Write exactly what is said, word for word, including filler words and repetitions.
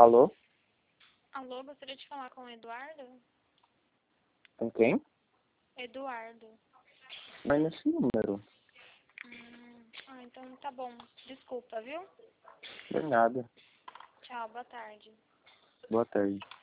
Alô? Alô, gostaria de falar com o Eduardo? Com quem? Eduardo. Mas nesse número. Hum, ah, então tá bom. Desculpa, viu? De nada. Tchau, boa tarde. Boa tarde.